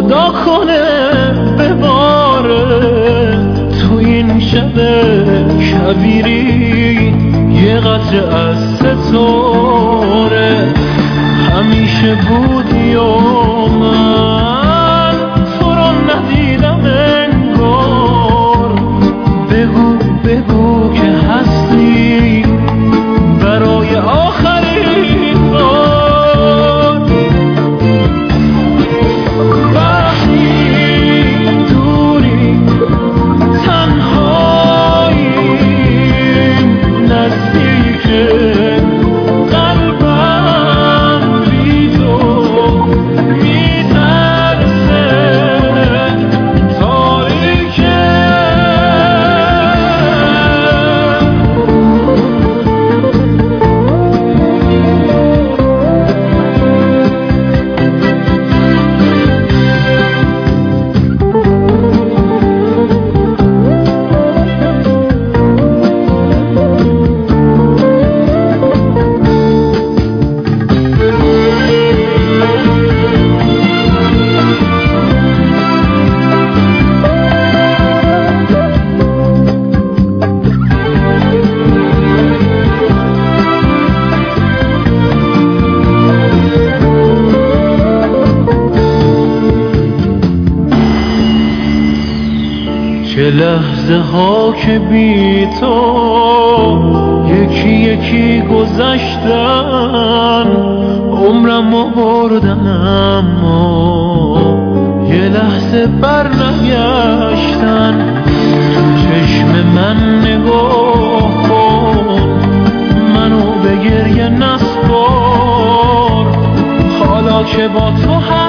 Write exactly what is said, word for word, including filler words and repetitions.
خدا کنه بباره تو این شب کویری یه قطره از ستاره. همیشه بودی و من تو رو ندیدم انگار. بگو بگو که هستی برای آخرین بار. وقتی دوری تنهاییم نزدیک چه لحظه ها که بی تو یکی یکی گذشتن، عمرمو بردن اما یه لحظه بر نگشتن. چشم من نگاه کن منو به گریه نسپار، حالا که با تو